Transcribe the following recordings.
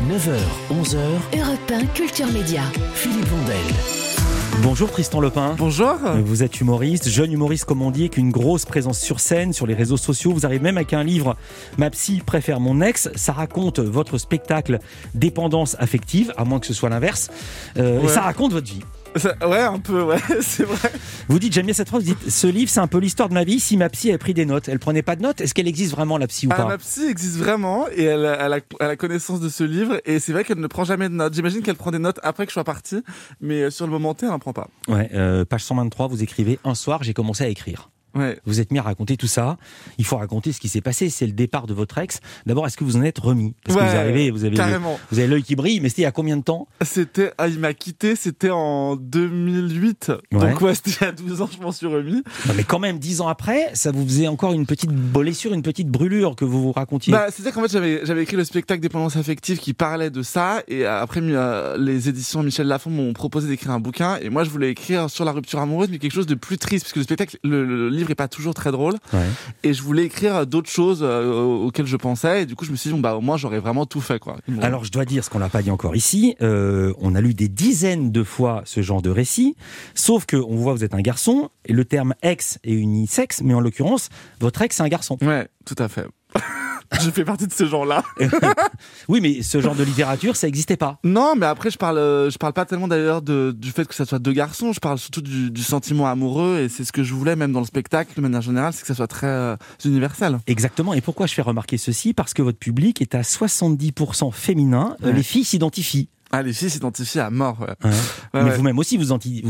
9h, 11h, Europe 1 Culture Média. Philippe Vandel. Bonjour Tristan Lepin. Bonjour. Vous êtes humoriste, jeune humoriste comme on dit, avec une grosse présence sur scène, sur les réseaux sociaux. Vous arrivez même avec un livre, Ma psy préfère mon ex. Ça raconte votre spectacle Dépendance affective, à moins que ce soit l'inverse. Et ça raconte votre vie. Ouais, un peu, ouais, c'est vrai. Vous dites, j'aime bien cette phrase, vous dites, ce livre c'est un peu l'histoire de ma vie si ma psy avait pris des notes. Elle prenait pas de notes, est-ce qu'elle existe vraiment la psy ou pas? Ma psy existe vraiment et elle a connaissance de ce livre et c'est vrai qu'elle ne prend jamais de notes. J'imagine qu'elle prend des notes après que je sois parti, mais sur le moment T, elle n'en prend pas. Ouais, page 123, vous écrivez, un soir j'ai commencé à écrire. Ouais. Vous êtes mis à raconter tout ça. Il faut raconter ce qui s'est passé. C'est le départ de votre ex. D'abord, est-ce que vous en êtes remis? Parce que vous arrivez, vous avez l'œil qui brille. Mais c'était il y a combien de temps? Il m'a quitté, c'était en 2008. Ouais. Donc c'était il y a 12 ans, je m'en suis remis. Non, mais quand même, 10 ans après, ça vous faisait encore une petite blessure, une petite brûlure que vous racontiez. C'est-à-dire qu'en fait, j'avais écrit le spectacle Dépendance affective qui parlait de ça. Et après, les éditions Michel Lafon m'ont proposé d'écrire un bouquin. Et moi, je voulais écrire sur la rupture amoureuse, mais quelque chose de plus triste. Parce que le spectacle, le livre est pas toujours très drôle. Ouais. Et je voulais écrire d'autres choses auxquelles je pensais. Et du coup, je me suis dit, au moins, j'aurais vraiment tout fait, quoi. Alors, je dois dire ce qu'on l'a pas dit encore ici. On a lu des dizaines de fois ce genre de récit. Sauf que, on voit, vous êtes un garçon. Et le terme ex est unisexe. Mais en l'occurrence, votre ex, c'est un garçon. Ouais, tout à fait. Je fais partie de ce genre-là. Oui, mais ce genre de littérature, ça n'existait pas. Non, mais après, je parle pas tellement d'ailleurs du fait que ça soit deux garçons. Je parle surtout du sentiment amoureux, et c'est ce que je voulais même dans le spectacle, de manière générale, c'est que ça soit très universel. Exactement. Et pourquoi je fais remarquer ceci? Parce que votre public est à 70% féminin. Ouais. Les filles s'identifient. Ah, les filles s'identifient à mort. Ouais. Mais vous-même aussi,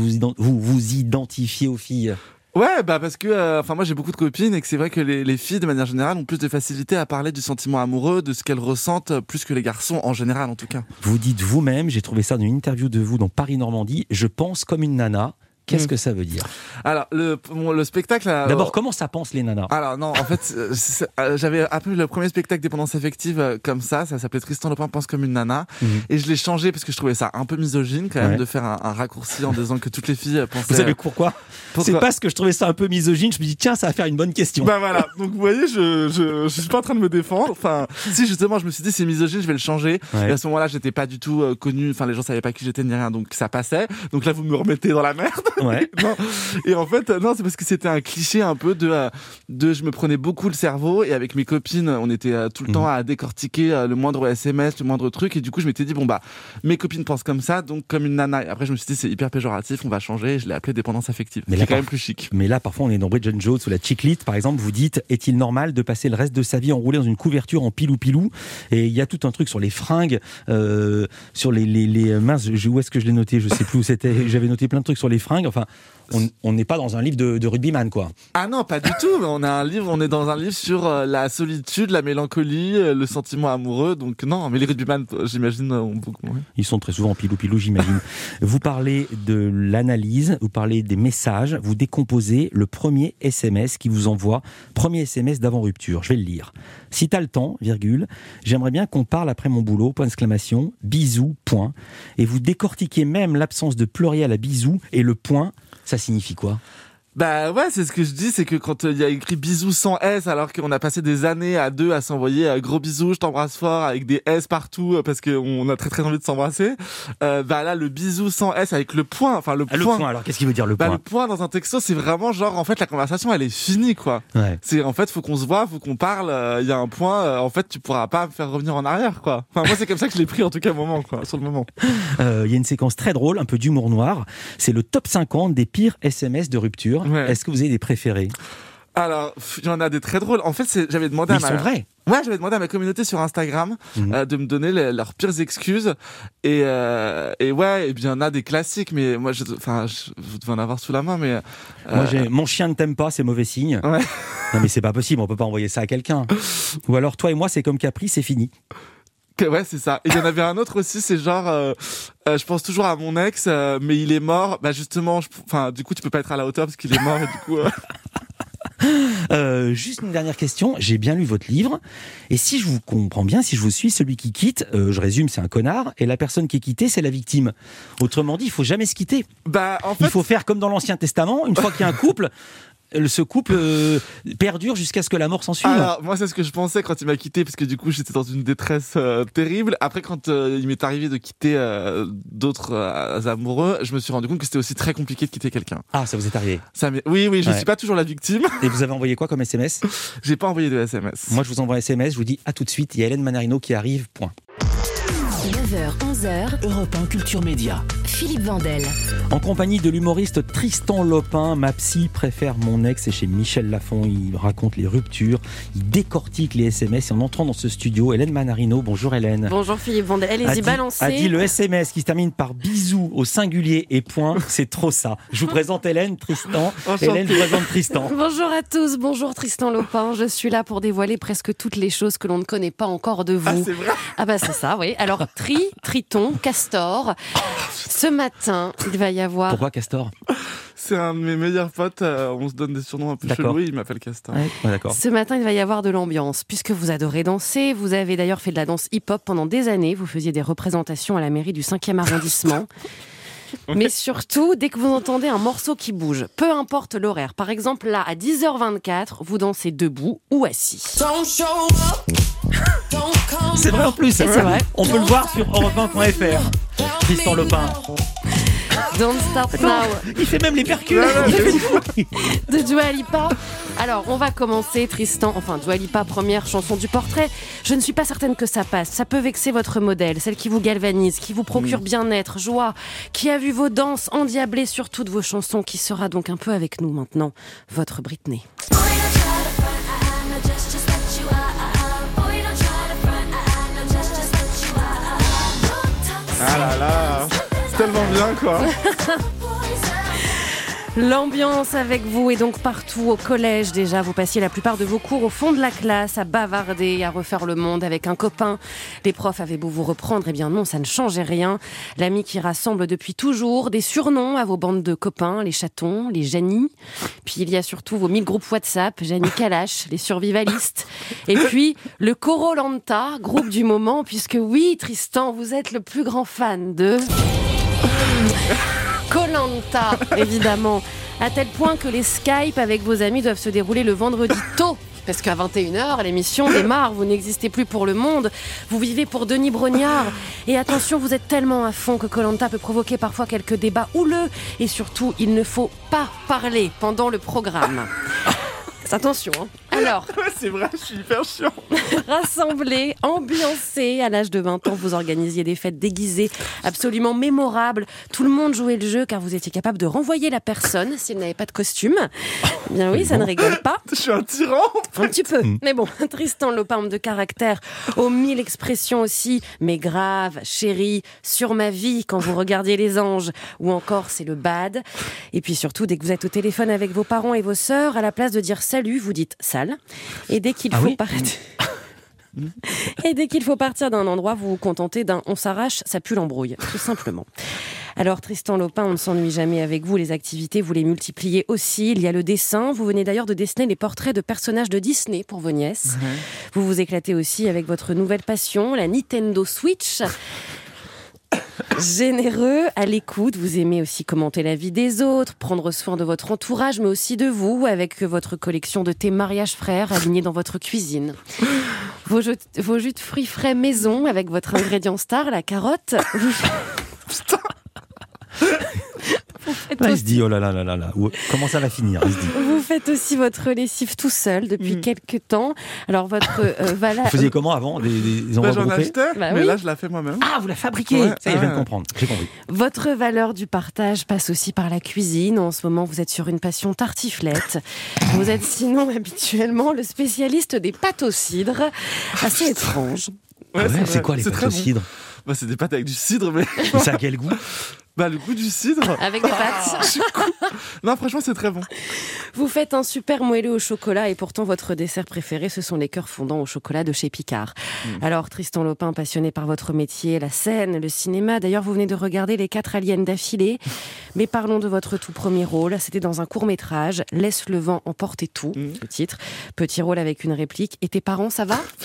vous identifiez aux filles. Ouais, parce que moi j'ai beaucoup de copines et que c'est vrai que les filles de manière générale ont plus de facilité à parler du sentiment amoureux, de ce qu'elles ressentent, plus que les garçons en général en tout cas. Vous dites vous-même, j'ai trouvé ça dans une interview de vous dans Paris Normandie, je pense comme une nana. Qu'est-ce que ça veut dire? Alors, le spectacle... D'abord, comment ça pense les nanas? Alors non, en fait, j'avais appelé le premier spectacle Dépendance affective comme ça s'appelait Tristan Lepin pense comme une nana. Et je l'ai changé parce que je trouvais ça un peu misogyne quand même de faire un raccourci en disant que toutes les filles pensaient... Vous savez pourquoi? C'est parce que je trouvais ça un peu misogyne, je me dis tiens, ça va faire une bonne question. Voilà, donc vous voyez, je suis pas en train de me défendre. Enfin, si justement, je me suis dit c'est misogyne, je vais le changer. Ouais. Et à ce moment-là, j'étais pas du tout connu, enfin les gens savaient pas qui j'étais ni rien, donc ça passait. Donc là, vous me remettez dans la merde. Ouais. Non. Et en fait, non, c'est parce que c'était un cliché un peu de je me prenais beaucoup le cerveau et avec mes copines, on était tout le temps à décortiquer le moindre SMS, le moindre truc et du coup, je m'étais dit mes copines pensent comme ça, donc comme une nana. Et après, je me suis dit c'est hyper péjoratif, on va changer et je l'ai appelé dépendance affective. Mais c'est quand même plus chic. Mais là, parfois, on est dans Bridget Jones ou la Chiclite, par exemple, vous dites est-il normal de passer le reste de sa vie enroulé dans une couverture en pilou-pilou? Et il y a tout un truc sur les fringues, sur les minces, où est-ce que je l'ai noté? Je sais plus où c'était. J'avais noté plein de trucs sur les fringues. Enfin, on n'est pas dans un livre de rugbyman, quoi. Ah non, pas du tout. On est dans un livre sur la solitude, la mélancolie, le sentiment amoureux. Donc non, mais les rugbyman, j'imagine, ont beaucoup. Ouais. Ils sont très souvent en pilou-pilou, j'imagine. Vous parlez de l'analyse, vous parlez des messages, vous décomposez le premier SMS qui vous envoie, premier SMS d'avant rupture. Je vais le lire. Si t'as le temps, j'aimerais bien qu'on parle après mon boulot, point d'exclamation, bisous, point. Et vous décortiquez même l'absence de pluriel à bisous et le point. Ça signifie quoi? C'est ce que je dis, c'est que quand il y a écrit bisous sans S, alors qu'on a passé des années à deux à s'envoyer gros bisous, je t'embrasse fort, avec des S partout, parce qu'on a très très envie de s'embrasser, là, le bisou sans S avec le point, enfin le point. Le point, alors qu'est-ce qu'il veut dire le point? Le point dans un texto, c'est vraiment genre, en fait, la conversation, elle est finie, quoi. Ouais. C'est, en fait, faut qu'on se voit, faut qu'on parle, il y a un point, en fait, tu pourras pas me faire revenir en arrière, quoi. Enfin, moi, c'est comme ça que je l'ai pris, en tout cas, sur le moment. Il y a une séquence très drôle, un peu d'humour noir. C'est le top 50 des pires SMS de rupture. Ouais. Est-ce que vous avez des préférés? Alors, il y en a des très drôles. En fait, j'avais demandé ils sont vrais. Ouais, j'avais demandé à ma communauté sur Instagram de me donner leurs pires excuses. Et bien, il y en a des classiques, mais moi, vous devez en avoir sous la main, mais... Moi, j'ai mon chien ne t'aime pas, c'est mauvais signe. Ouais. Non, mais c'est pas possible, on peut pas envoyer ça à quelqu'un. Ou alors, toi et moi, c'est comme Capri, c'est fini. Ouais, c'est ça. Et il y en avait un autre aussi, c'est genre, je pense toujours à mon ex, mais il est mort. Justement, du coup, tu peux pas être à la hauteur parce qu'il est mort et du coup... Juste une dernière question. J'ai bien lu votre livre. Et si je vous comprends bien, si je vous suis, celui qui quitte, je résume, c'est un connard. Et la personne qui est quittée, c'est la victime. Autrement dit, il faut jamais se quitter. En fait... Il faut faire comme dans l'Ancien Testament. Une fois qu'il y a un couple, ce couple perdure jusqu'à ce que la mort s'en suive. Alors, moi, c'est ce que je pensais quand il m'a quitté, parce que du coup, j'étais dans une détresse terrible. Après, quand il m'est arrivé de quitter d'autres amoureux, je me suis rendu compte que c'était aussi très compliqué de quitter quelqu'un. Ah, ça vous est arrivé. Oui, je suis pas toujours la victime. Et vous avez envoyé quoi comme SMS? J'ai pas envoyé de SMS. Moi, je vous envoie un SMS, je vous dis à tout de suite, il y a Hélène Manarino qui arrive, point. 9h, 11h, Europe 1 Culture Média. Philippe Vandel. En compagnie de l'humoriste Tristan Lopin, ma psy préfère mon ex, et chez Michel Lafon, il raconte les ruptures, il décortique les SMS. Et en entrant dans ce studio, Hélène Manarino, bonjour Hélène. Bonjour Philippe Vandel, allez-y, balancez. A dit le SMS qui se termine par bisous au singulier et point, c'est trop ça. Je vous présente Hélène, Tristan. Enchanté. Hélène vous présente Tristan. Bonjour à tous, bonjour Tristan Lopin, je suis là pour dévoiler presque toutes les choses que l'on ne connaît pas encore de vous. Ah, c'est vrai? Ah bah c'est ça, oui. Alors triton, castor, ce matin, il va y avoir... Pourquoi Castor? C'est un de mes meilleurs potes. On se donne des surnoms un peu D'accord. chelous. Il m'appelle Castor. Ouais, d'accord. Ce matin, il va y avoir de l'ambiance, puisque vous adorez danser. Vous avez d'ailleurs fait de la danse hip-hop pendant des années. Vous faisiez des représentations à la mairie du 5e arrondissement. Mais surtout, dès que vous entendez un morceau qui bouge, peu importe l'horaire, par exemple là, à 10h24, vous dansez debout ou assis. C'est vrai en plus. Et c'est vrai. On peut le voir sur europe1.fr. Tristan Lopin. Don't Start Now Il fait même les percus. de Dua Lipa. Alors, on va commencer, Tristan. Enfin, Dua Lipa, première chanson du portrait. Je ne suis pas certaine que ça passe. Ça peut vexer votre modèle, celle qui vous galvanise, qui vous procure bien-être, joie, qui a vu vos danses endiablées sur toutes vos chansons, qui sera donc un peu avec nous maintenant, votre Britney. Ah là là, c'est tellement bien, quoi. L'ambiance avec vous est donc partout au collège déjà. Vous passiez la plupart de vos cours au fond de la classe à bavarder, à refaire le monde avec un copain. Les profs avaient beau vous reprendre, eh bien non, ça ne changeait rien. L'ami qui rassemble depuis toujours, des surnoms à vos bandes de copains, les chatons, les Janie. Puis il y a surtout vos 1000 groupes WhatsApp, Janie Kalash, les survivalistes. Et puis le Korolanta, groupe du moment, puisque oui, Tristan, vous êtes le plus grand fan de... Koh-Lanta, évidemment, à tel point que les Skype avec vos amis doivent se dérouler le vendredi tôt. Parce qu'à 21h, l'émission démarre, vous n'existez plus pour le monde, vous vivez pour Denis Brognard. Et attention, vous êtes tellement à fond que Koh-Lanta peut provoquer parfois quelques débats houleux. Et surtout, il ne faut pas parler pendant le programme. Attention, hein. Alors, Ouais, c'est vrai, je suis hyper chiant. rassemblés, ambiancés, à l'âge de 20 ans, vous organisiez des fêtes déguisées absolument mémorables. Tout le monde jouait le jeu car vous étiez capable de renvoyer la personne si elle n'avait pas de costume. Eh bien oui, ça ne rigole pas. Je suis un tyran. Un petit peu. Mais bon, Tristan Lopin, homme de caractère, aux 1000 expressions aussi, mais grave, chérie, sur ma vie, quand vous regardiez les anges, ou encore c'est le bad. Et puis surtout, dès que vous êtes au téléphone avec vos parents et vos sœurs, à la place de dire salut, vous dites sale. Et dès qu'il faut partir... Et dès qu'il faut partir d'un endroit, vous vous contentez d'un on s'arrache, ça pue l'embrouille, tout simplement. Alors Tristan Lopin, on ne s'ennuie jamais avec vous, les activités, vous les multipliez aussi. Il y a le dessin, vous venez d'ailleurs de dessiner les portraits de personnages de Disney pour vos nièces. Vous vous éclatez aussi avec votre nouvelle passion, la Nintendo Switch. Généreux, à l'écoute, vous aimez aussi commenter la vie des autres, prendre soin de votre entourage, mais aussi de vous, avec votre collection de thé mariage frère alignés dans votre cuisine. Vos jus de fruits frais maison, avec votre ingrédient star, la carotte. Là, il se dit, oh là là là là là, comment ça va finir, il se dit. Vous faites aussi votre lessive tout seul depuis quelques temps. Alors votre Vous faisiez comment avant, des endroits J'en groupés? achetais, Bah mais oui. là, je la fais moi-même. Ah, vous la fabriquez. Ouais, Ça y est, je viens de ouais. comprendre, j'ai compris. Votre valeur du partage passe aussi par la cuisine. En ce moment, vous êtes sur une passion tartiflette. Vous êtes sinon habituellement le spécialiste des pâtes au cidre. Assez étrange. Ah ouais, vrai. c'est quoi les C'est pâtes très au bon. cidre? Bah, c'est des pâtes avec du cidre, mais Mais ça a quel goût? bah, le goût du cidre. Avec des pâtes. Non, franchement, c'est très bon. Vous faites un super moelleux au chocolat et pourtant votre dessert préféré, ce sont les cœurs fondants au chocolat de chez Picard. Alors Tristan Lopin, passionné par votre métier, la scène, le cinéma. D'ailleurs, vous venez de regarder les 4 aliens d'affilée. Mais parlons de votre tout premier rôle. C'était dans un court-métrage, Laisse le vent emporter tout, le titre. Petit rôle avec une réplique. Et tes parents, ça va ?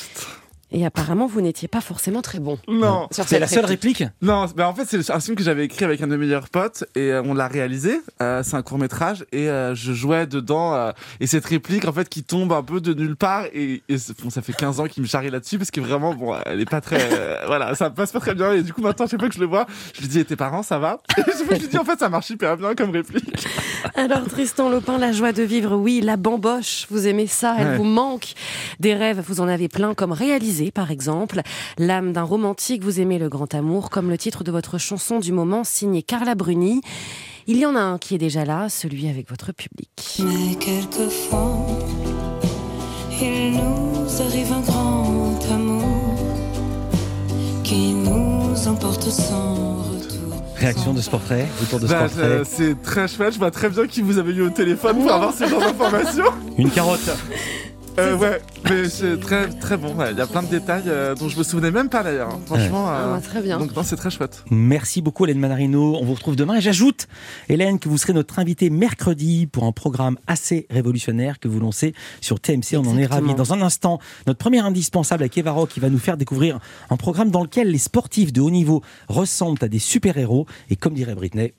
Et apparemment, vous n'étiez pas forcément très bon. Non. C'est la seule réplique. Non, en fait, c'est un film que j'avais écrit avec un de mes meilleurs potes et on l'a réalisé. C'est un court-métrage et je jouais dedans et cette réplique en fait qui tombe un peu de nulle part et ça fait 15 ans qu'il me charrie là-dessus parce que vraiment elle est pas très voilà, ça passe pas très bien et du coup maintenant chaque fois que je le vois, je lui dis et tes parents ça va? Et je lui dis en fait ça marche hyper bien comme réplique. Alors Tristan Lopin, la joie de vivre, oui, la bamboche, vous aimez ça, elle vous manque. Des rêves, vous en avez plein comme réalisés par exemple. L'âme d'un romantique, vous aimez le grand amour, comme le titre de votre chanson du moment signée Carla Bruni. Il y en a un qui est déjà là, celui avec votre public. Mais quelquefois, il nous arrive un grand amour qui nous emporte sans retour. Réaction de ce portrait, autour de ce portrait. C'est très chouette, je vois très bien qui vous avez eu au téléphone pour avoir ce genre d'informations. Une carotte. Ouais, mais c'est très très bon. Il y a plein de détails dont je me souvenais même pas d'ailleurs. Franchement, très bien. Donc non, c'est très chouette. Merci beaucoup Hélène Manarino. On vous retrouve demain et j'ajoute, Hélène, que vous serez notre invitée mercredi pour un programme assez révolutionnaire que vous lancez sur TMC. On en est ravis. Dans un instant, notre premier indispensable avec Eva Rock qui va nous faire découvrir un programme dans lequel les sportifs de haut niveau ressemblent à des super-héros et comme dirait Britney.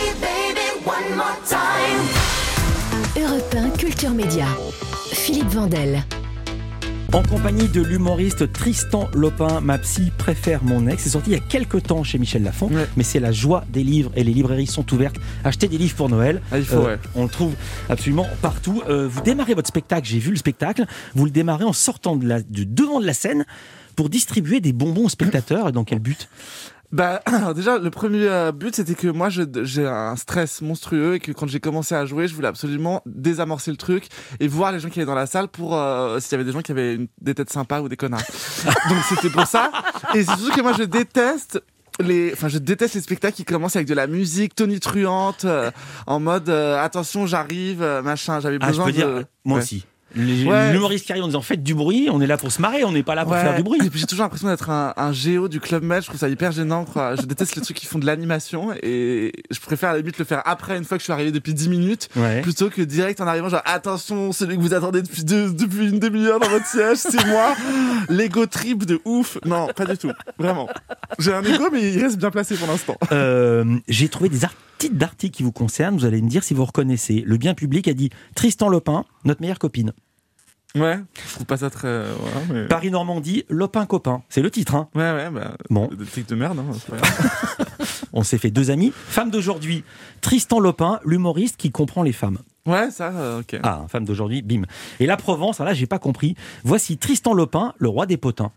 Europe 1 Culture Média. Philippe Vandel. En compagnie de l'humoriste Tristan Lopin, ma psy préfère mon ex. C'est sorti il y a quelques temps chez Michel Lafon, mais c'est la joie des livres et les librairies sont ouvertes. Achetez des livres pour Noël. Il faut, on le trouve absolument partout. Vous démarrez votre spectacle, j'ai vu le spectacle, vous le démarrez en sortant du devant de la scène pour distribuer des bonbons aux spectateurs. Et dans quel but ? Alors déjà, le premier but, c'était que moi, j'ai un stress monstrueux et que quand j'ai commencé à jouer, je voulais absolument désamorcer le truc et voir les gens qui allaient dans la salle pour s'il y avait des gens qui avaient des têtes sympas ou des connards. Donc c'était pour ça. Et c'est surtout que moi, je déteste les spectacles qui commencent avec de la musique tonitruante, en mode attention, j'arrive, machin. J'avais besoin je peux dire, moi aussi. L'humoriste qui arrive en disant faites du bruit, on est là pour se marrer, on n'est pas là pour faire du bruit. Et puis j'ai toujours l'impression d'être un géo du Club Med, je trouve ça hyper gênant quoi. Je déteste les trucs qui font de l'animation et je préfère à la limite le faire après une fois que je suis arrivé depuis 10 minutes plutôt que direct en arrivant genre attention, celui que vous attendez depuis une demi-heure dans votre siège, c'est moi. L'ego trip de ouf. Non, pas du tout. Vraiment. J'ai un ego mais il reste bien placé pour l'instant. J'ai trouvé des titres d'articles qui vous concernent, vous allez me dire si vous reconnaissez. Le Bien Public a dit Tristan Lopin, notre meilleure copine. Ouais, je trouve pas ça très... mais... Paris-Normandie, Lopin copain. C'est le titre, hein. Bon. Des trucs de merde, hein, c'est pas grave. On s'est fait 2 amis. Femme d'aujourd'hui, Tristan Lopin, l'humoriste qui comprend les femmes. Ouais, ça, ok. Ah, femme d'aujourd'hui, bim. Et la Provence, là, j'ai pas compris. Voici Tristan Lopin, le roi des potins.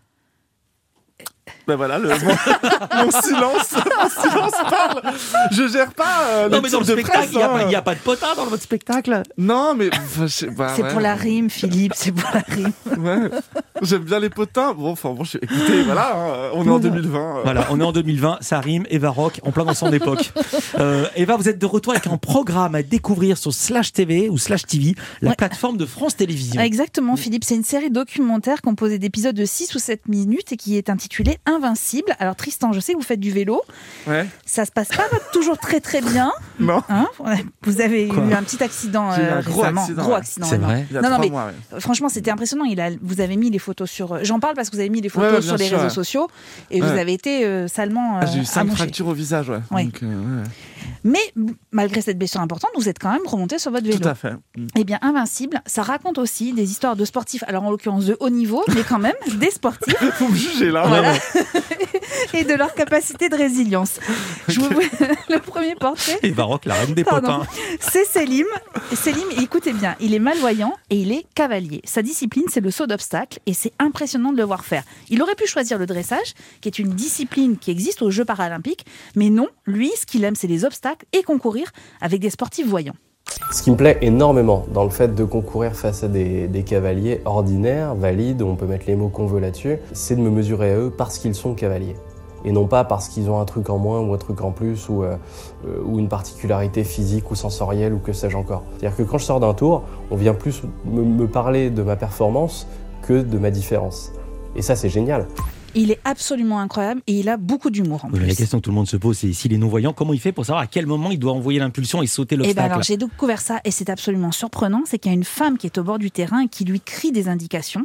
Ben voilà, mon silence parle. Je gère pas non, mais dans le spectacle, il n'y a pas de potin dans votre spectacle. Non, mais... c'est pour la rime, Philippe, c'est pour la rime. Ouais, j'aime bien les potins. Écoutez, voilà, on est en 2020. Voilà, on est en 2020, ça rime, Eva Rock, en plein dans son époque. Eva, vous êtes de retour avec un programme à découvrir sur Slash TV ou Slash TV, la plateforme de France Télévisions. Exactement, Philippe, c'est une série documentaire composée d'épisodes de 6 ou 7 minutes et qui est intitulée Invincible. Alors Tristan, je sais que vous faites du vélo. Ouais. Ça se passe pas toujours très très bien. Non. Hein, vous avez eu un petit accident récemment. Gros accident. C'est vrai. Il y a 3 mois, franchement, c'était impressionnant. Vous avez mis les photos sur... J'en parle parce que vous avez mis les photos sur les réseaux sociaux et vous avez été salement j'ai eu 5 amoché. fractures au visage, Donc, Mais malgré cette blessure importante, vous êtes quand même remonté sur votre vélo. Tout à fait. Eh bien, Invincible, ça raconte aussi des histoires de sportifs, alors en l'occurrence de haut niveau, mais quand même des sportifs. Faut me juger là. Voilà. Et de leur capacité de résilience. Je vous le premier portrait. Et Baroque, la reine des potins. C'est Selim. Selim, écoutez bien, il est malvoyant et il est cavalier. Sa discipline, c'est le saut d'obstacle et c'est impressionnant de le voir faire. Il aurait pu choisir le dressage, qui est une discipline qui existe aux Jeux paralympiques, mais non, lui, ce qu'il aime, c'est les obstacles et concourir avec des sportifs voyants. Ce qui me plaît énormément dans le fait de concourir face à des cavaliers ordinaires, valides, on peut mettre les mots qu'on veut là-dessus, c'est de me mesurer à eux parce qu'ils sont cavaliers. Et non pas parce qu'ils ont un truc en moins ou un truc en plus ou une particularité physique ou sensorielle ou que sais-je encore. C'est-à-dire que quand je sors d'un tour, on vient plus me parler de ma performance que de ma différence. Et ça, c'est génial. Il est absolument incroyable et il a beaucoup d'humour en plus. La question que tout le monde se pose, c'est s'il est non-voyant, comment il fait pour savoir à quel moment il doit envoyer l'impulsion et sauter l'obstacle ? Alors j'ai découvert ça et c'est absolument surprenant, c'est qu'il y a une femme qui est au bord du terrain et qui lui crie des indications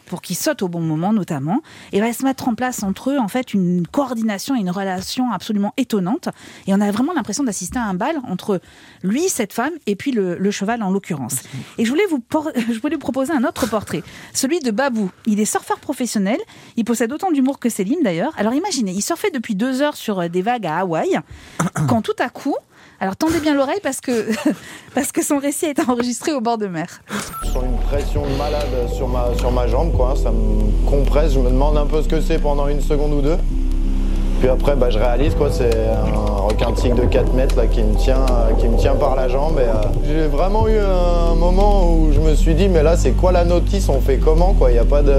pour qu'ils sautent au bon moment notamment, et va se mettre en place entre eux en fait une coordination et une relation absolument étonnante. Et on a vraiment l'impression d'assister à un bal entre lui, cette femme, et puis le cheval en l'occurrence. Et je voulais vous proposer un autre portrait, celui de Babou. Il est surfeur professionnel, il possède autant d'humour que Selim d'ailleurs. Alors imaginez, il surfait depuis 2 heures sur des vagues à Hawaï, quand tout à coup, alors tendez bien l'oreille parce que son récit a été enregistré au bord de mer. Je sens une pression de malade sur ma jambe, quoi. Ça me compresse, je me demande un peu ce que c'est pendant 1 seconde ou 2. Puis après, je réalise, quoi, c'est un requin tigre de 4 mètres là, qui me tient par la jambe. Et, j'ai vraiment eu un moment où je me suis dit, mais là, c'est quoi la notice? On fait comment, quoi? Il n'y a pas de...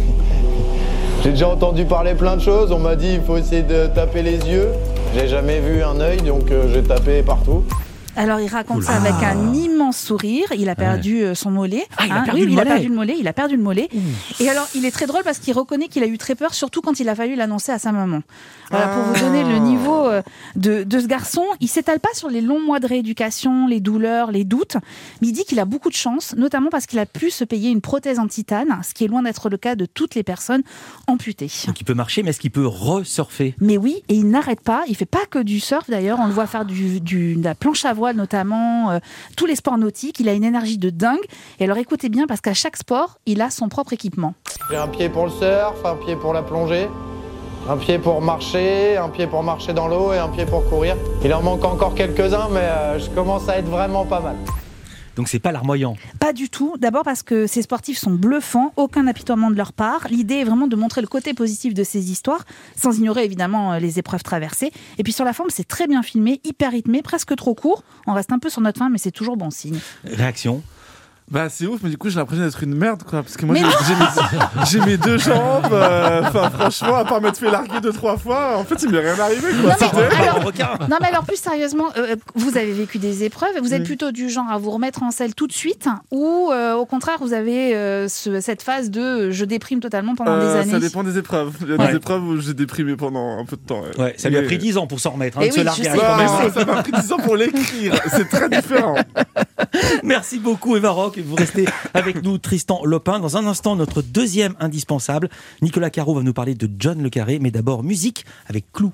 J'ai déjà entendu parler plein de choses. On m'a dit, il faut essayer de taper les yeux. J'ai jamais vu un œil, donc j'ai tapé partout. Alors il raconte ça avec un immense sourire. Il a perdu son mollet. Il a perdu le mollet. Et alors il est très drôle parce qu'il reconnaît qu'il a eu très peur, surtout quand il a fallu l'annoncer à sa maman. Voilà, pour vous donner le niveau de ce garçon, il s'étale pas sur les longs mois de rééducation, les douleurs, les doutes, mais il dit qu'il a beaucoup de chance, notamment parce qu'il a pu se payer une prothèse en titane, ce qui est loin d'être le cas de toutes les personnes amputées. Donc il peut marcher, mais est-ce qu'il peut resurfer? Mais oui, et il n'arrête pas. Il fait pas que du surf d'ailleurs. On le voit faire de la planche à voile notamment, tous les sports nautiques. Il a une énergie de dingue. Et alors écoutez bien, parce qu'à chaque sport, il a son propre équipement. J'ai un pied pour le surf, un pied pour la plongée, un pied pour marcher, un pied pour marcher dans l'eau et un pied pour courir. Il en manque encore quelques-uns, mais je commence à être vraiment pas mal. Donc c'est pas larmoyant? Pas du tout. D'abord parce que ces sportifs sont bluffants, aucun apitoiement de leur part. L'idée est vraiment de montrer le côté positif de ces histoires, sans ignorer évidemment les épreuves traversées. Et puis sur la forme, c'est très bien filmé, hyper rythmé, presque trop court. On reste un peu sur notre fin, mais c'est toujours bon signe. Réaction? C'est ouf, mais du coup j'ai l'impression d'être une merde, quoi, parce que moi j'ai mes 2 jambes, franchement, à part m'être fait larguer 2-3 fois, en fait il m'est rien arrivé, quoi. Non mais alors plus sérieusement, vous avez vécu des épreuves, vous êtes plutôt du genre à vous remettre en selle tout de suite, ou au contraire vous avez cette phase de je déprime totalement pendant des années? Ça dépend des épreuves. Il y a des épreuves où j'ai déprimé pendant un peu de temps. Ouais, ça lui a pris 10 ans pour s'en remettre, de se larguer. Ça m'a pris 10 ans pour l'écrire, c'est très différent. Merci beaucoup Eva Rock. Vous restez avec nous, Tristan Lopin. Dans un instant, notre deuxième indispensable, Nicolas Caro va nous parler de John Le Carré, mais d'abord musique avec Clou.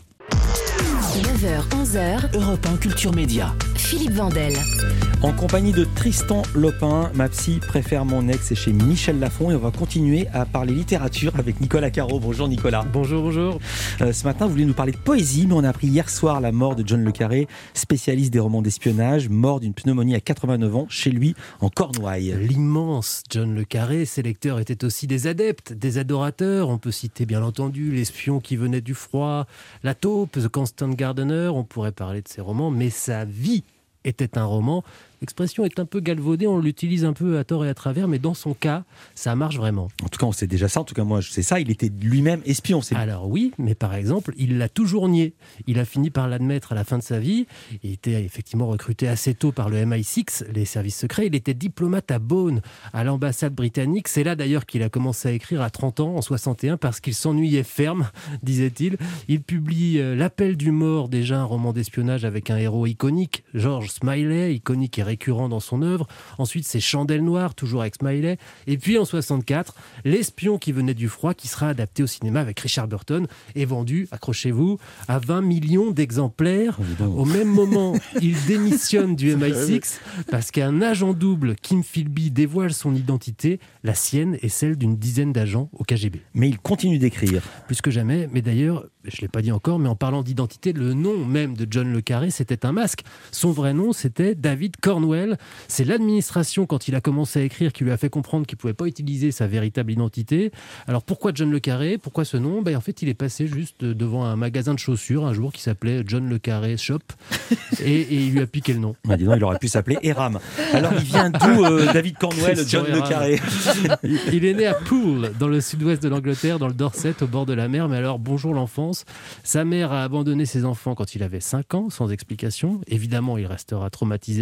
9h, 11h, Europe 1 Culture Média. Philippe Vandel. En compagnie de Tristan Lopin, ma psy préfère mon ex, chez Michel Lafon, et on va continuer à parler littérature avec Nicolas Caro. Bonjour Nicolas. Bonjour. Ce matin, vous voulez nous parler de poésie, mais on a appris hier soir la mort de John Le Carré, spécialiste des romans d'espionnage, mort d'une pneumonie à 89 ans, chez lui, en Cornouailles. L'immense John Le Carré, ses lecteurs étaient aussi des adeptes, des adorateurs. On peut citer bien entendu L'espion qui venait du froid, La taupe, The Constant Gardener, on pourrait parler de ses romans, mais sa vie était un roman. L'expression est un peu galvaudée, on l'utilise un peu à tort et à travers, mais dans son cas, ça marche vraiment. En tout cas, on sait déjà ça. En tout cas, moi, je sais ça. Il était lui-même espion. Alors oui, mais par exemple, il l'a toujours nié. Il a fini par l'admettre à la fin de sa vie. Il était effectivement recruté assez tôt par le MI6, les services secrets. Il était diplomate à Bonn, à l'ambassade britannique. C'est là d'ailleurs qu'il a commencé à écrire à 30 ans, en 61, parce qu'il s'ennuyait ferme, disait-il. Il publie L'appel du mort, déjà un roman d'espionnage avec un héros iconique, George Smiley, iconique et récurrent dans son œuvre. Ensuite, c'est Chandelle noire, toujours avec Smiley. Et puis en 64, L'espion qui venait du froid, qui sera adapté au cinéma avec Richard Burton, est vendu, accrochez-vous, à 20 millions d'exemplaires. Au même moment, il démissionne du MI6 parce qu'un agent double, Kim Philby, dévoile son identité, la sienne et celle d'une dizaine d'agents au KGB. Mais il continue d'écrire. Plus que jamais, mais d'ailleurs, je ne l'ai pas dit encore, mais en parlant d'identité, le nom même de John Le Carré, c'était un masque. Son vrai nom, c'était David Cornwell. C'est l'administration, quand il a commencé à écrire, qui lui a fait comprendre qu'il ne pouvait pas utiliser sa véritable identité. Alors pourquoi John Le Carré? Pourquoi ce nom? En fait, il est passé juste devant un magasin de chaussures un jour qui s'appelait John Le Carré Shop et il lui a piqué le nom. Dis donc, il aurait pu s'appeler Eram. Alors il vient d'où David Cornwell, John Le Carré? Il est né à Poole, dans le sud-ouest de l'Angleterre, dans le Dorset, au bord de la mer. Mais alors, bonjour l'enfance. Sa mère a abandonné ses enfants quand il avait 5 ans, sans explication. Évidemment, il restera traumatisé à vie. Il l'a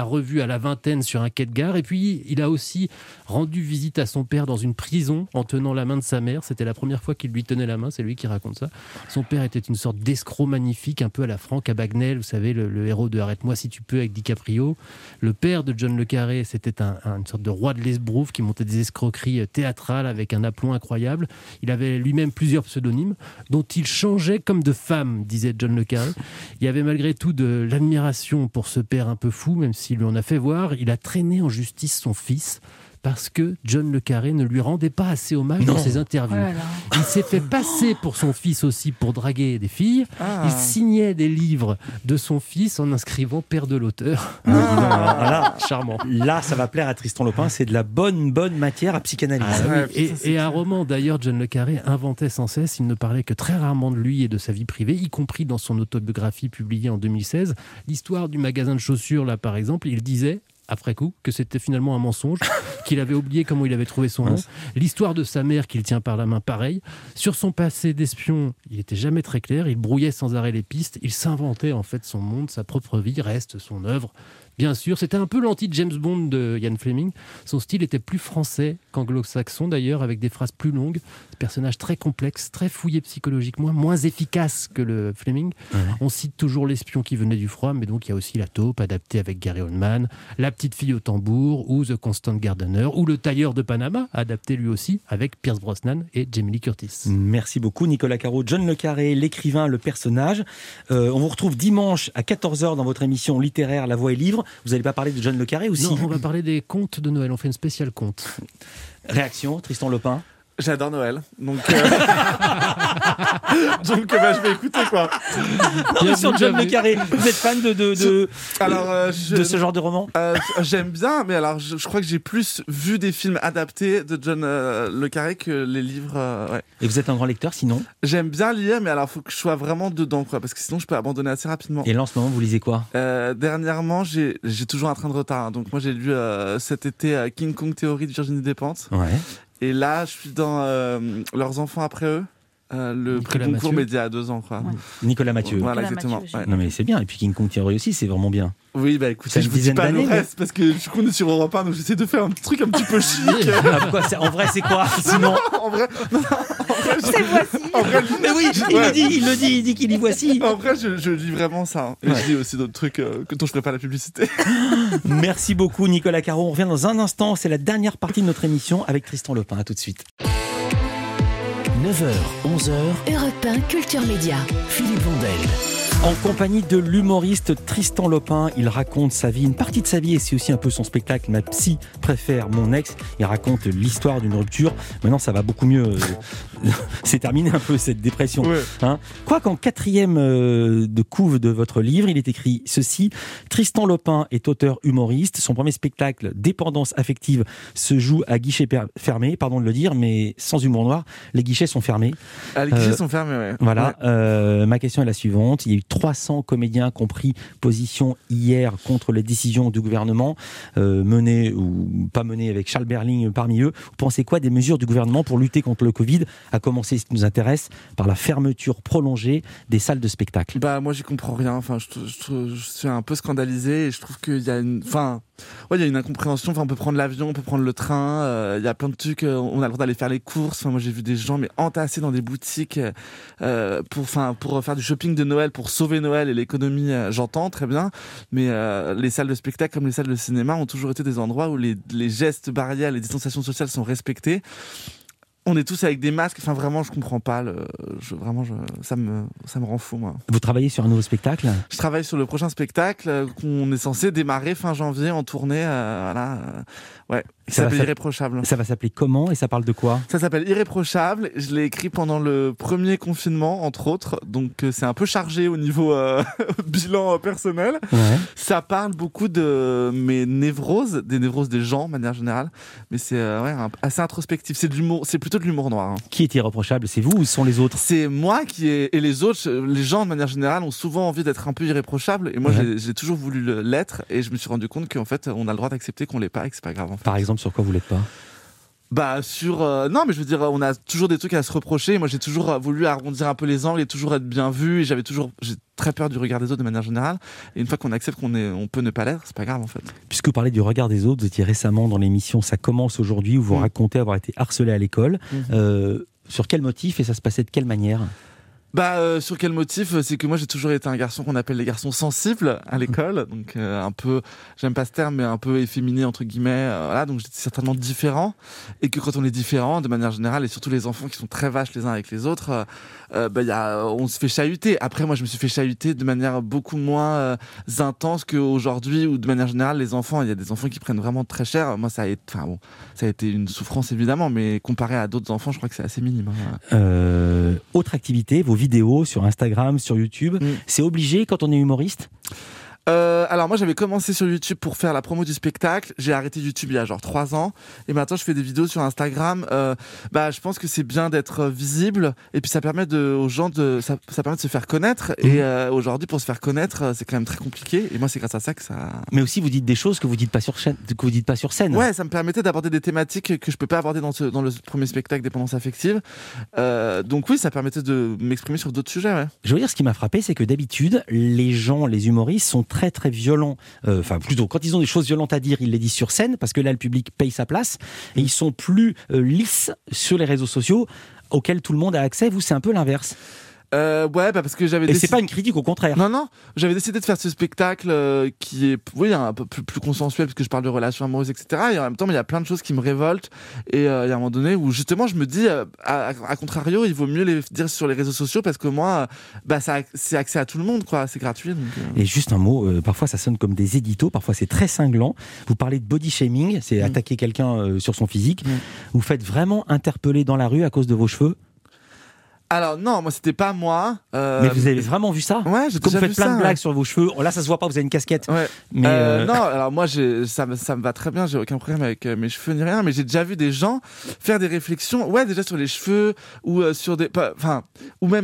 l'a revu à la vingtaine sur un quai de gare. Et puis, il a aussi rendu visite à son père dans une prison en tenant la main de sa mère. C'était la première fois qu'il lui tenait la main, c'est lui qui raconte ça. Son père était une sorte d'escroc magnifique, un peu à la Franck Abagnale, vous savez, le héros de Arrête-moi si tu peux avec DiCaprio. Le père de John le Carré, c'était une sorte de roi de l'esbrouffe qui montait des escroqueries théâtrales avec un aplomb incroyable. Il avait lui-même plusieurs pseudonymes dont il changeait comme de femme, disait John le Carré. Il y avait malgré tout de l'admiration pour ce père un peu fou, même s'il lui en a fait voir. Il a traîné en justice son fils parce que John le Carré ne lui rendait pas assez hommage dans ses interviews. Il s'est fait passer pour son fils aussi pour draguer des filles. Il signait des livres de son fils en inscrivant père de l'auteur. Là, charmant. Là, ça va plaire à Tristan Lopin, c'est de la bonne matière à psychanalyse. Et un roman, d'ailleurs, John le Carré inventait sans cesse. Il ne parlait que très rarement de lui et de sa vie privée, y compris dans son autobiographie publiée en 2016. L'histoire du magasin de chaussures, là, par exemple, il disait après coup, que c'était finalement un mensonge, qu'il avait oublié comment il avait trouvé son nom. L'histoire de sa mère qu'il tient par la main, pareil. Sur son passé d'espion, il n'était jamais très clair, il brouillait sans arrêt les pistes, il s'inventait en fait son monde, sa propre vie, reste son œuvre. Bien sûr, c'était un peu l'anti-James Bond de Ian Fleming. Son style était plus français qu'anglo-saxon d'ailleurs, avec des phrases plus longues, des personnages très complexes, très fouillés psychologiquement, moins efficaces que le Fleming. On cite toujours l'espion qui venait du froid, mais donc il y a aussi La taupe, adaptée avec Gary Oldman, La petite fille au tambour, ou The Constant Gardener, ou Le tailleur de Panama, adapté lui aussi avec Pierce Brosnan et Jamie Lee Curtis. Merci beaucoup Nicolas Caro. John le Carré, l'écrivain, le personnage. On vous retrouve dimanche à 14h dans votre émission littéraire La Voix et Livre. Vous n'allez pas parler de John le Carré aussi? Non, on va parler des contes de Noël. On fait une spéciale conte. Réaction, Tristan Lopin? J'adore Noël, donc je vais écouter quoi. Non, sur John le Carré, vous êtes fan de ce genre de roman? J'aime bien, mais alors je crois que j'ai plus vu des films adaptés de John le Carré que les livres. Ouais. Et vous êtes un grand lecteur sinon? J'aime bien lire, mais alors il faut que je sois vraiment dedans quoi, parce que sinon je peux abandonner assez rapidement. Et là en ce moment vous lisez quoi? Dernièrement j'ai toujours un train de retard, hein, donc moi j'ai lu cet été King Kong Theory de Virginie Despentes. Ouais. Et là, je suis dans Leurs enfants après eux, le prix Goncourt Média à 2 ans, quoi. Ouais. Nicolas Mathieu. Voilà, exactement. Ouais. Non mais c'est bien. Et puis King Kong Theory aussi, c'est vraiment bien. Oui, bah écoutez, je vous dis pas le reste parce que je connais sur Europe 1, donc j'essaie de faire un truc un petit peu chic. En vrai, c'est quoi sinon? En vrai, c'est Voici. En vrai, mais oui, il dit qu'il y Voici. En vrai, je lis vraiment ça. Hein. Et je lis aussi d'autres trucs dont je ferai pas la publicité. Merci beaucoup, Nicolas Caro. On revient dans un instant. C'est la dernière partie de notre émission avec Tristan Lopin. À tout de suite. 9h, 11h. Europe 1 Culture Média. Philippe Vandel. En compagnie de l'humoriste Tristan Lopin, il raconte sa vie, une partie de sa vie, et c'est aussi un peu son spectacle. Ma psy préfère mon ex. Il raconte l'histoire d'une rupture. Maintenant, ça va beaucoup mieux. C'est terminé un peu cette dépression. Ouais. Hein, quoi qu'en 4e de couve de votre livre, il est écrit ceci. Tristan Lopin est auteur humoriste. Son premier spectacle, Dépendance affective, se joue à guichet fermé. Pardon de le dire, mais sans humour noir. Les guichets sont fermés. Ah, les guichets sont fermés, ouais. Voilà. Ouais. Ma question est la suivante. Il y a eu 300 comédiens qui ont pris position hier contre les décisions du gouvernement, menées ou pas menées, avec Charles Berling parmi eux. Vous pensez quoi des mesures du gouvernement pour lutter contre le Covid, à commencer, ce qui nous intéresse, par la fermeture prolongée des salles de spectacle? Bah moi j'y comprends rien. Enfin, je suis un peu scandalisé et je trouve qu'il y a une, il y a une incompréhension. Enfin, on peut prendre l'avion, on peut prendre le train. Il y a plein de trucs. On a le droit d'aller faire les courses. Enfin, moi j'ai vu des gens entassés dans des boutiques pour faire du shopping de Noël, pour sauver Noël et l'économie. J'entends très bien, mais les salles de spectacle comme les salles de cinéma ont toujours été des endroits où les gestes barrières, les distanciations sociales sont respectés. On est tous avec des masques. Enfin, vraiment, je comprends pas. Ça me rend fou, moi. Vous travaillez sur un nouveau spectacle? Je travaille sur le prochain spectacle qu'on est censé démarrer fin janvier en tournée. Ouais. Ça s'appelle Irréprochable. Ça va s'appeler comment et ça parle de quoi? Ça s'appelle Irréprochable. Je l'ai écrit pendant le premier confinement, entre autres. Donc, c'est un peu chargé au niveau bilan personnel. Ouais. Ça parle beaucoup de mes névroses, des névroses des gens, de manière générale. Mais c'est assez introspectif. C'est de l'humour. C'est plutôt de l'humour noir. Hein. Qui est irréprochable? C'est vous ou ce sont les autres? C'est moi et les autres. Les gens, de manière générale, ont souvent envie d'être un peu irréprochables. Et moi, j'ai toujours voulu l'être. Et je me suis rendu compte qu'en fait, on a le droit d'accepter qu'on l'est pas et que c'est pas grave. En fait. Par exemple, sur quoi vous l'êtes pas? Non, mais je veux dire, on a toujours des trucs à se reprocher. Moi, j'ai toujours voulu arrondir un peu les angles et toujours être bien vu. Et j'ai très peur du regard des autres de manière générale. Et une fois qu'on accepte on peut ne pas l'être, c'est pas grave en fait. Puisque vous parlez du regard des autres, vous étiez récemment dans l'émission Ça commence aujourd'hui où vous racontez avoir été harcelé à l'école. Sur quel motif et ça se passait de quelle manière ? Sur quel motif ? C'est que moi j'ai toujours été un garçon qu'on appelle les garçons sensibles à l'école, donc un peu, j'aime pas ce terme, mais un peu efféminé entre guillemets, voilà, donc j'étais certainement différent, et que quand on est différent de manière générale, et surtout les enfants qui sont très vaches les uns avec les autres, on se fait chahuter. Après moi je me suis fait chahuter de manière beaucoup moins intense qu'aujourd'hui, où de manière générale les enfants, il y a des enfants qui prennent vraiment très cher. Moi ça a été une souffrance évidemment, mais comparé à d'autres enfants, je crois que c'est assez minime. Autre activité, vos vidéos sur Instagram, sur YouTube, c'est obligé quand on est humoriste ? Alors moi j'avais commencé sur YouTube pour faire la promo du spectacle, j'ai arrêté YouTube il y a genre 3 ans et maintenant je fais des vidéos sur Instagram. Je pense que c'est bien d'être visible et puis ça permet aux gens ça permet de se faire connaître et aujourd'hui pour se faire connaître c'est quand même très compliqué et moi c'est grâce à ça que ça... Mais aussi vous dites des choses que vous dites pas sur scène. Ouais, ça me permettait d'aborder des thématiques que je peux pas aborder dans le premier spectacle Dépendance affective, donc oui ça permettait de m'exprimer sur d'autres sujets. Ouais. Je veux dire, ce qui m'a frappé c'est que d'habitude les humoristes sont très très violents, plutôt quand ils ont des choses violentes à dire ils les disent sur scène parce que là le public paye sa place et ils sont plus lisses sur les réseaux sociaux auxquels tout le monde a accès. Vous c'est un peu l'inverse. Parce que j'avais décidé... Et c'est pas une critique, au contraire. Non, j'avais décidé de faire ce spectacle qui est, un peu plus consensuel parce que je parle de relations amoureuses, etc. Et en même temps, il y a plein de choses qui me révoltent. Et il y a un moment donné où justement, je me dis, à contrario, il vaut mieux les dire sur les réseaux sociaux parce que moi, c'est accès à tout le monde, quoi. C'est gratuit. Donc, Et juste un mot, parfois ça sonne comme des éditos, parfois c'est très cinglant. Vous parlez de body shaming, c'est attaquer quelqu'un sur son physique. Vous faites vraiment interpeller dans la rue à cause de vos cheveux ? Alors non, moi c'était pas moi. Mais vous avez vraiment vu ça ? Ouais, j'ai comme déjà vous faites vu plein ça, de blagues sur vos cheveux. Là, ça se voit pas, vous avez une casquette. Ouais. Mais non, alors moi ça me va très bien, j'ai aucun problème avec mes cheveux ni rien, mais j'ai déjà vu des gens faire des réflexions, déjà sur les cheveux ou sur ou même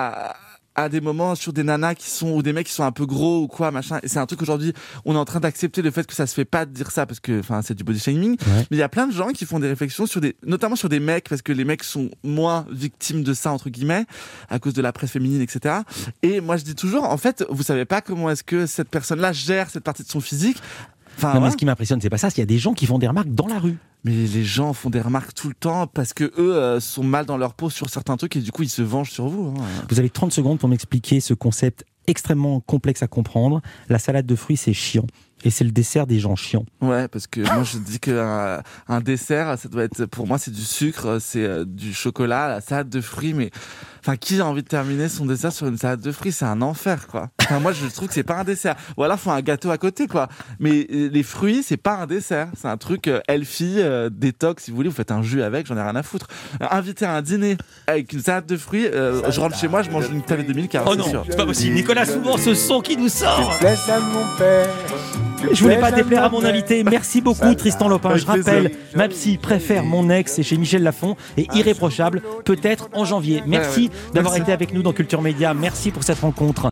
à des moments sur des nanas ou des mecs qui sont un peu gros ou quoi machin, et c'est un truc aujourd'hui on est en train d'accepter le fait que ça se fait pas de dire ça parce que c'est du body shaming, mais il y a plein de gens qui font des réflexions notamment sur des mecs parce que les mecs sont moins victimes de ça entre guillemets à cause de la presse féminine, etc. Et moi je dis toujours en fait vous savez pas comment est-ce que cette personne-là gère cette partie de son physique. Mais ce qui m'impressionne c'est pas ça, c'est qu'il y a des gens qui font des remarques dans la rue. Mais les gens font des remarques tout le temps parce que eux sont mal dans leur peau sur certains trucs et du coup ils se vengent sur vous. Vous avez 30 secondes pour m'expliquer ce concept extrêmement complexe à comprendre. La salade de fruits c'est chiant et c'est le dessert des gens chiants. Ouais, parce que moi je dis que un dessert ça doit être, pour moi c'est du sucre, c'est du chocolat, la salade de fruits, mais qui a envie de terminer son dessert sur une salade de fruits? C'est un enfer, quoi. Moi je trouve que c'est pas un dessert. Ou alors faut un gâteau à côté, quoi. Mais les fruits c'est pas un dessert, c'est un truc healthy, détox si vous voulez, vous faites un jus avec, j'en ai rien à foutre. Inviter à un dîner avec une salade de fruits, je rentre chez moi, je mange une tablette de milk. Oh non, c'est pas possible. Nicolas, souvent ce son qui nous sort. mon père. Je voulais pas déplaire à mon invité. Merci beaucoup Tristan Lopin. Je rappelle, ma psy préfère mon ex, c'est chez Michel Lafon et Irréprochable, peut-être en janvier. Merci d'avoir été avec nous dans Culture Média. Merci pour cette rencontre.